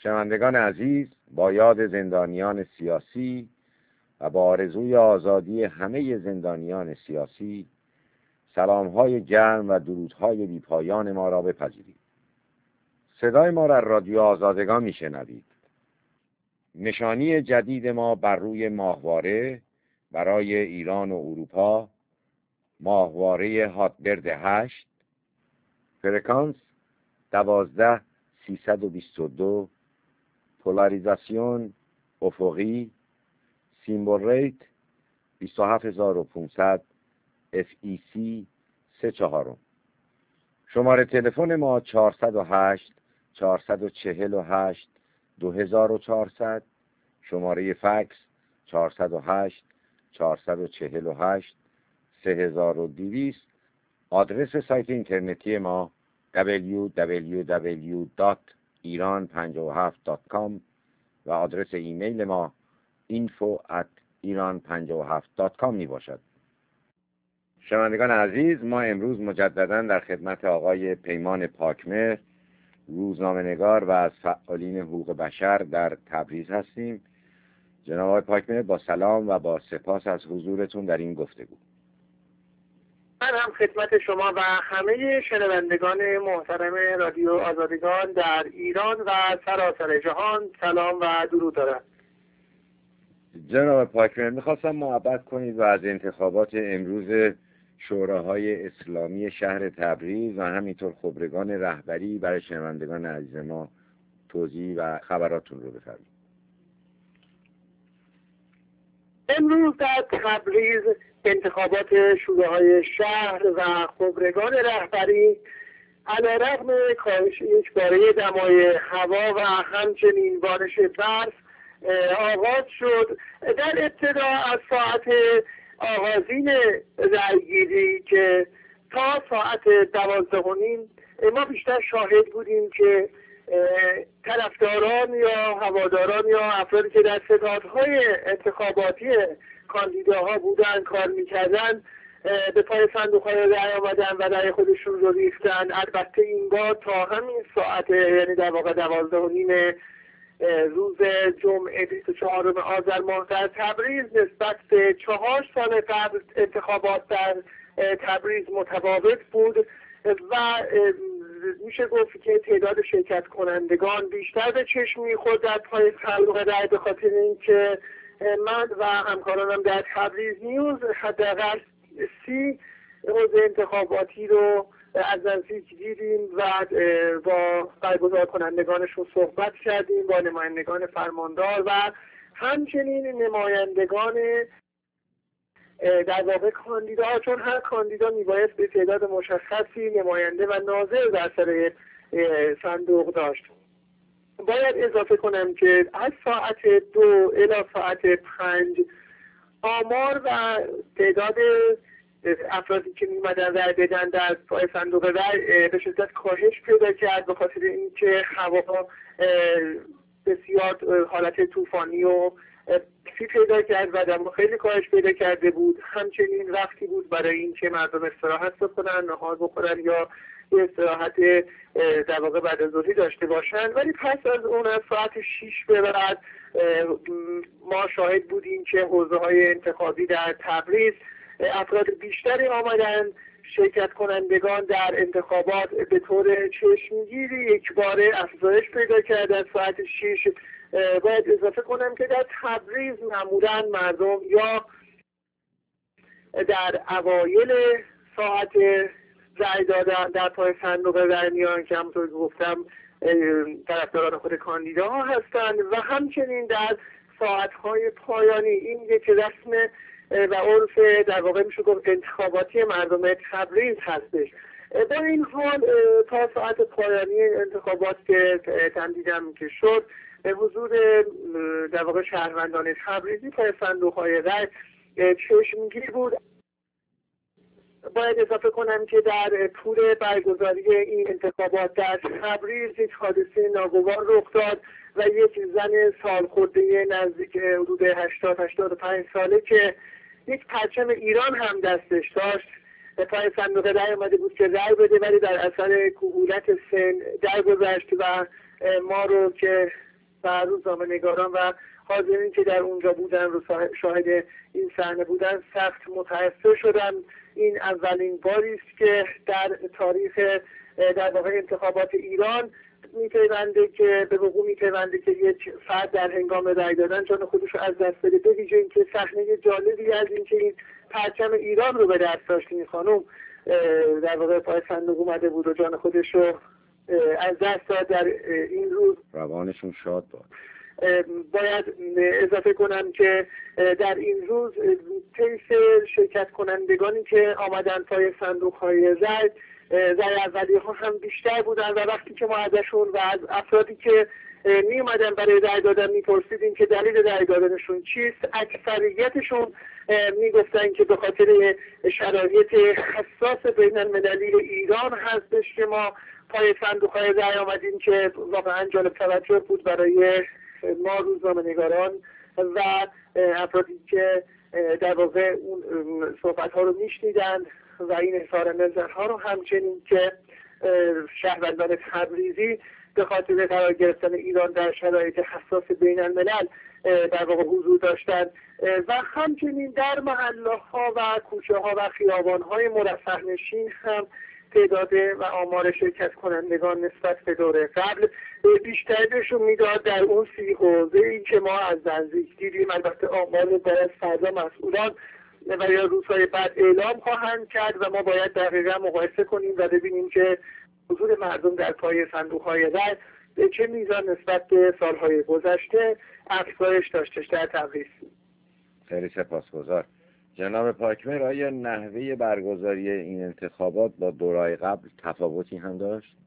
شنوندگان عزیز، با یاد زندانیان سیاسی و با آرزوی آزادی همه زندانیان سیاسی، سلام‌های گرم و درودهای بی‌پایان ما را بپذیرید. صدای ما را رادیو آزادگان میشنوید. نشانی جدید ما بر روی ماهواره برای ایران و اروپا، ماهواره هاتبرد 8، فرکانس 12322، پولاریزاسیون افقی، سیمبل ریت 27500، FEC 34. شماره تلفن ما 408 448 2400، شماره فکس 408 448 3200. آدرس سایت اینترنتی ما www.iran57.com و آدرس ایمیل ما info@iran57.com می باشد. شنوندگان عزیز، ما امروز مجددا در خدمت آقای پیمان پاکمهر، روزنامه‌نگار و از فعالین حقوق بشر در تبریز هستیم. جناب آقای پاکمهر، با سلام و با سپاس از حضورتون در این گفتگو. من هم خدمت شما و همه شنوندگان محترم رادیو آزادگان در ایران و سراسر جهان سلام و درود دارم. جناب پاکمهر، میخواستم محبت کنید و از انتخابات امروز شوراهای اسلامی شهر تبریز و همینطور خبرگان رهبری برای شنوندگان عزیز ما توضیح و خبراتون رو بفرمایید. امروز در تبریز انتخابات شورای شهر و خبرگان رهبری علیرغم کاهش یکباره دمای هوا و همچنین بارش برف آغاز شد. در ابتدا از ساعت آغازین رأیگیری که تا ساعت 12:30 ما بیشتر شاهد بودیم که طرفداران یا هواداران یا افرادی که در ستادهای انتخاباتی کاندیداها بودن کار میکردن به پای صندوق‌های رأی آمدن و رأی خودشون رو ریختن. البته این بار تا همین ساعت، یعنی در واقع 12:30 روز جمعه 24 آذر ماه در تبریز نسبت به 4 سال قبل انتخابات در تبریز متفاوت بود و میشه گفت که تعداد شرکت کنندگان بیشتر به چشم می‌خورد در پای صندوق رأی، به خاطر اینکه من و همکارانم در تبریز نیوز حداقل 30 حوزه انتخاباتی رو از نزدیک دیدیم و با برگزار کنندگانشون صحبت کردیم، با نمایندگان فرماندار و همچنین نمایندگان در واقع کاندیداها، چون هر کاندیدا میباید به تعداد مشخصی نماینده و ناظر در سر صندوق داشت. باید اضافه کنم که از ساعت 2 الی ساعت 5 آمار و تعداد افرادی که میمدن رأی بدن در پای صندوق رأی به شدت کاهش پیدا کرد، به خاطر اینکه هوا بسیار حالت طوفانی و پیدا کرد و دما خیلی کاهش پیدا کرده بود. همچنین وقتی بود برای اینکه مردم استراحت بکنن، نهار بخورن یا استراحت در واقع بعد از ظهری داشته باشن. ولی پس از اون از ساعت 6 به بعد ما شاهد بودیم که حوزه‌های انتخابی در تبریز افراد بیشتری آمدن. شرکت کنندگان در انتخابات به طور چشمگیری یکباره افزایش پیدا کرد. از ساعت 6 باید اضافه کنم که در تبریز معمولاً مردم یا در اوایل ساعت رأی دادن در پای صندوق رأی میان که همونطور گفتم طرفداران خود کاندیداها هستند و همچنین در ساعت‌های پایانی. این یک رسم و عرف در واقع میشه گفت انتخاباتی مردم تبریز هستش. با این حال تا ساعت پایانی انتخابات که تمدیدم که شد، حضور در واقع شهروندان تبریزی پای صندوق‌های رأی چشمگیر بود. باید اضافه کنم که در طول برگزاری این انتخابات در تبریز یک حادثه ناگوار رخ داد و یک زن سالخورده نزدیک حدود 80-85 ساله که یک پرچم ایران هم دستش داشت پای صندوق رأی آمده بود که رأی بده، ولی در اثر کهولت سن درگذشت و ما رو که و روزنامه‌نگاران و حاضرین که در اونجا بودن رو شاهد این صحنه بودن سخت متأثر شدن. این اولین باری است که در تاریخ در واقع انتخابات ایران میپیونده که به وقوع میپیونده که یک فرد در هنگام رأی دادن جان خودش رو از دست بده. به ویژه اینکه صحنه جالبی از اینکه این پرچم ایران رو به دست داشت این خانم در واقع پای صندوق اومده بود و جان خودش رو از دست داد در این روز. روانشون شاد باد. باید اضافه کنم که در این روز طیف شرکت کنندگانی که آمدن پای صندوق‌های رأی اولیه ها هم بیشتر بودن و وقتی که ما ازشون و از افرادی که می اومدن برای رأی دادن میپرسیدیم که دلیل رأی دادنشون چیست، اکثریتشون میگفتن که به خاطر شرایط حساس بین المللی ایران هستش که ما پای صندوق‌های رأی آمدیم، که واقعا جالب توجه بود برای ما روزنامه‌نگاران و افرادی که در واقع اون صحبت‌ها رو میشنیدن و این اظهار نظرها رو، همچنین که شهروندان تبریزی به خاطر قرار گرفتن ایران در شرایط حساس بین الملل در واقع حضور داشتند و همچنین در محله‌ها و کوچه‌ها و خیابان‌های مرفه نشین هم تعداد و آمار شرکت کنندگان نسبت به دوره قبل بیشتر نشون میداد. در اون 30 حوزه‌ای که ما از نزدیک دیدیم، البته آمار باید فردا مسئولان و یا روزهای بعد اعلام خواهند کرد و ما باید دقیقا مقایسه کنیم و ببینیم که حضور مردم در پای صندوق‌های رأی به چه میزان نسبت به سالهای گذشته افزایش داشتش در تبریز. خیلی سپاسگزار. جناب پاکمر، آیا نحوه برگزاری این انتخابات با دورهای قبل تفاوتی هم داشت؟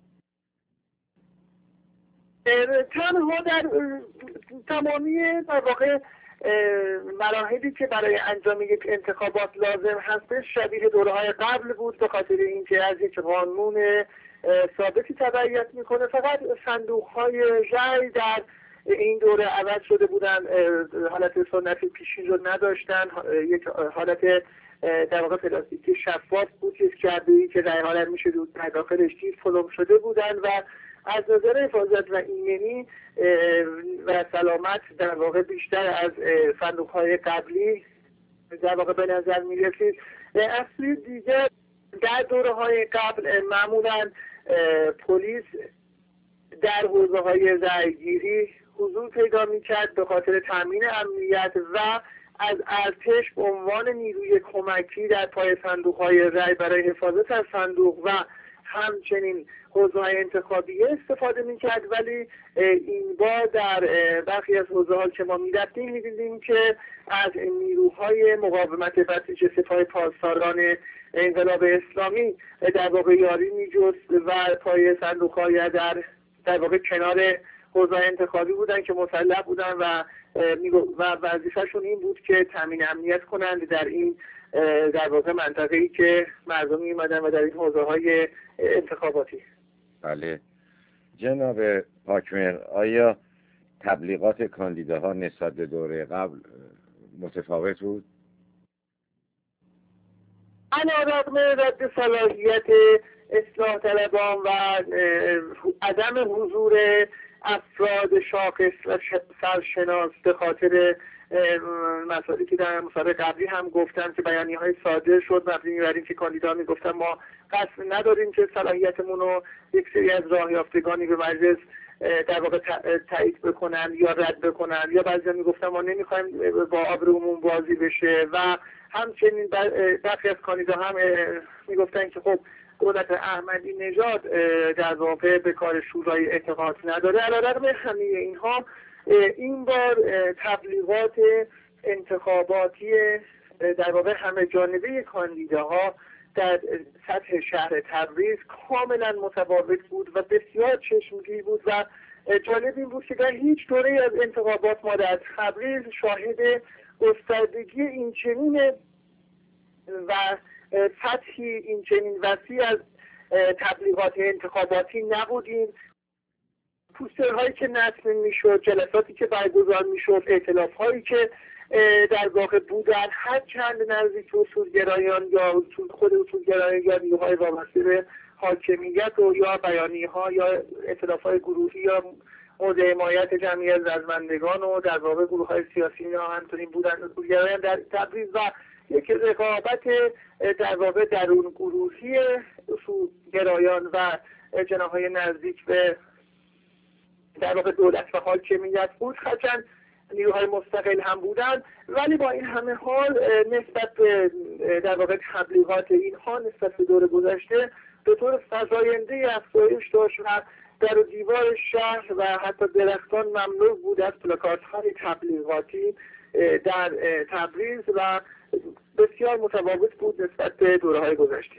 تنها در تمامی در واقع مراحلی که برای انجام یک انتخابات لازم هستش شبیه دوره‌های قبل بود، به خاطر اینکه از یک قانون ثابتی تبعیت میکنه. فقط صندوق‌های رأی در این دوره عوض شده بودن، حالت سنتی پیشین رو نداشتن، یک حالت در واقع پلاستیکی شفاف بود که رأی ها میشه در داخلش چیز پلم شده بودن و از نظر حفاظت و ایمنی و سلامت در واقع بیشتر از صندوق‌های قبلی در واقع به نظر می‌رسید. اصلی دیگر در دوره‌های قبل معمولاً پلیس در حوزه‌های رأی‌گیری حضور پیدا می‌کرد به خاطر تامین امنیت و از ارتش به عنوان نیروی کمکی در پای صندوق‌های رأی برای حفاظت از صندوق و همچنین حوزه‌های انتخابی استفاده می‌کرد. ولی این بار در برخی از حوزه‌ها که ما می‌رفتیم می‌دیدیم که از نیروهای مقاومت بسیج سپاه پاسداران انقلاب اسلامی در واقع یاری می‌جست و پای صندوق‌های در واقع کنار حوزه‌های انتخابی بودن که مسلح بودن و وظیفه‌شون این بود که تامین امنیت کنند در این در واقع منطقه‌ای که مردم می‌اومدن و در این حوزه‌های انتخاباتی. بله. جناب پاکمر، آیا تبلیغات کاندیداها نسبت به دوره قبل متفاوت بود؟ علی‌رغم رد صلاحیت اصلاح طلبان و عدم حضور افراد شاخص و سرشناس به خاطر مسائلی که در مسابقه قبلی هم گفتم که بیانیه‌های صادر شد مبنی بر اینکه کاندیدا میگفتن ما قصد نداریم که صلاحیتمون رو یک سری از راه یافتگانی به مجلس در واقع تایید بکنن یا رد بکنن، یا بعضیا میگفتن ما نمیخوایم با آبرومون بازی بشه و همچنین برخی از کاندیدا هم میگفتن که خب دولت احمدی نژاد در واقع به کار شورای اعتقاد نداره. علی‌رغم همه اینها این بار تبلیغات انتخاباتی در واقع همه جانبه کاندیداها در سطح شهر تبریز کاملا متفاوت بود و بسیار چشمگیر بود و جالب این بود که در هیچ دوره از انتخابات ما در تبریز شاهد گستردگی اینچنین و سطحی اینچنین وسیع از تبلیغات انتخاباتی نبودیم. پوسترهایی که نصب میشد، جلساتی که برگزار میشد، ائتلاف‌هایی که در واقع بودن، هر چند نزدیک اصولگرایان یا خود اصولگرایان یا نیروهای وابسته به حاکمیت و یا بیانیه‌ها یا ائتلاف‌های گروهی یا مورد حمایت جمعی از رزمندگان و در واقع گروه‌های سیاسی اینا همچنین بودند اصولگرایان در تبریز و یک رقابت در واقع درون گروهی اصولگرایان و جناح‌های نزدیک به در واقع دولت و حاکمیت بود. هرچند نیروهای مستقل هم بودند، ولی با این همه حال نسبت به در واقع تبلیغات اینها نسبت به دور گذشته به طور فزاینده افزایش داشت و در و دیوار شهر و حتی درختان مملو بود از پلاکاردهای تبلیغاتی در تبریز و بسیار متفاوت بود نسبت به دوره‌های گذشته.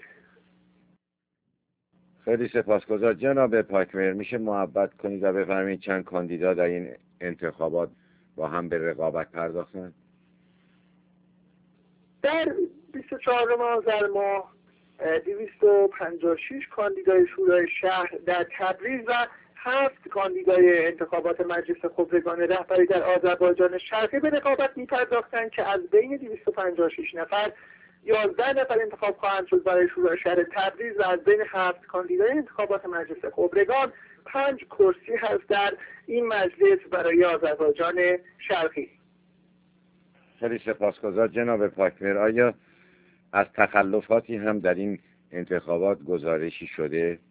خیلی سپاسگزار جناب پاکمر. میشه محبت کنید و بفرمایید چند کاندیدا در این انتخابات با هم به رقابت پرداختند؟ در 24 آذر ماه 256 کاندیدای شورای شهر در تبریز و 7 کاندیدای انتخابات مجلس خبرگان رهبری در آذربایجان شرقی به رقابت می‌پرداختند که از بین 256 نفر 11 نفر انتخاب خواهند شد برای شورای شهر تبریز و از بین 7 کاندیدای انتخابات مجلس خبرگان 5 کرسی هست در این مجلس برای آذربایجان شرقی. خیلی سپاسگزار جناب پاکمر. آیا از تخلفاتی هم در این انتخابات گزارشی شده؟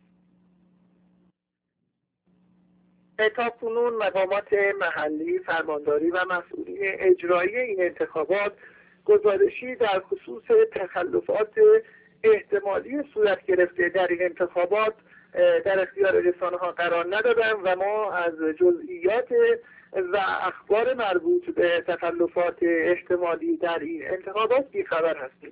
تا کنون مقامات محلی، فرمانداری و مسئولین اجرایی این انتخابات گزارشی در خصوص تخلفات احتمالی صورت گرفته در این انتخابات در اختیار رسانه‌ها قرار ندادند و ما از جزئیات و اخبار مربوط به تخلفات احتمالی در این انتخابات بی‌خبر هستیم.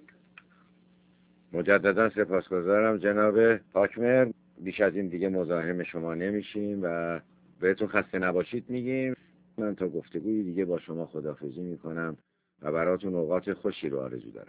مجددا سپاسگزارم جناب پاکمر. بیش از این دیگه مزاحم شما نمیشیم و بهتون خسته نباشید میگیم. من تا گفتگوی دیگه با شما خداحافظی میکنم و براتون اوقات خوشی رو آرزو دارم.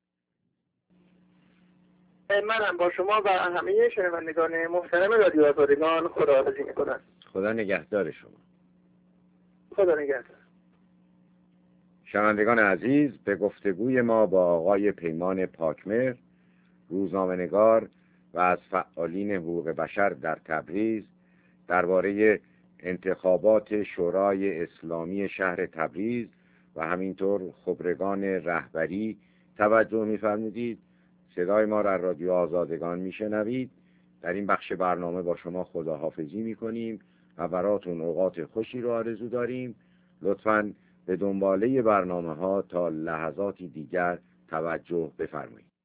منم با شما و همه شنوندگان محترم رادیو آزادگان خداحافظی میکنم. خدا نگهدار شما. خدا نگهدار. شنوندگان عزیز، به گفتگوی ما با آقای پیمان پاکمر، روزنامه‌نگار و از فعالین حقوق بشر در تبریز درباره انتخابات شورای اسلامی شهر تبریز و همینطور خبرگان رهبری توجه می‌فرمودید. صدای ما را رادیو آزادگان میشنوید. در این بخش برنامه با شما خداحافظی میکنیم و براتون اوقات خوشی رو آرزو داریم. لطفاً به دنباله برنامه ها تا لحظاتی دیگر توجه بفرمایید.